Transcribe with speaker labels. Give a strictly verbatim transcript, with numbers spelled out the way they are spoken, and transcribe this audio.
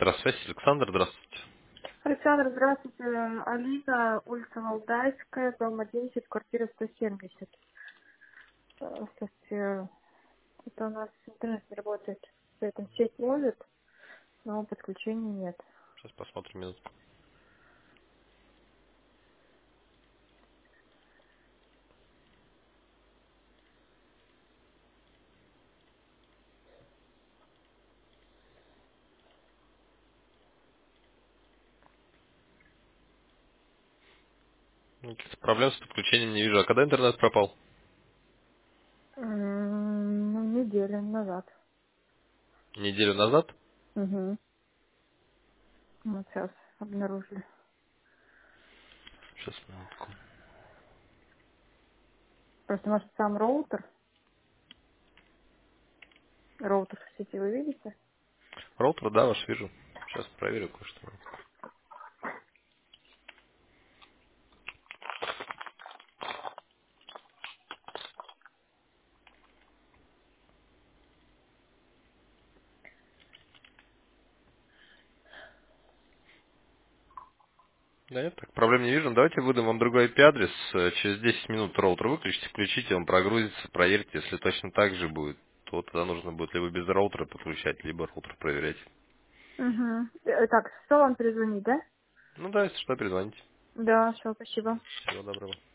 Speaker 1: Электросвязь, Александр, здравствуйте.
Speaker 2: Александр, здравствуйте. Алина, улица Валдайская, дом одиннадцать, квартира сто семьдесят. Э, Слушайте, это у нас интернет не работает. При этом сеть ловит, но подключения нет.
Speaker 1: Сейчас посмотрим минутку. Ну, каких-то проблем с подключением не вижу. А когда интернет пропал?
Speaker 2: М, Ну, неделю назад.
Speaker 1: Неделю назад?
Speaker 2: Угу. Вот сейчас обнаружили.
Speaker 1: Сейчас, минутку.
Speaker 2: Просто, может, сам роутер? Роутер в сети вы видите?
Speaker 1: Роутер, да, ваш вижу. Сейчас проверю кое-что. Да нет, так, проблем не вижу. Ну, давайте выдам вам другой I P-адрес. Э, Через десять минут роутер выключите, включите, он прогрузится, проверьте. Если точно так же будет, то тогда нужно будет либо без роутера подключать, либо роутер проверять.
Speaker 2: Угу. Так, что вам перезвонить, да?
Speaker 1: Ну да, если что, перезвоните.
Speaker 2: Да, все, спасибо.
Speaker 1: Всего доброго.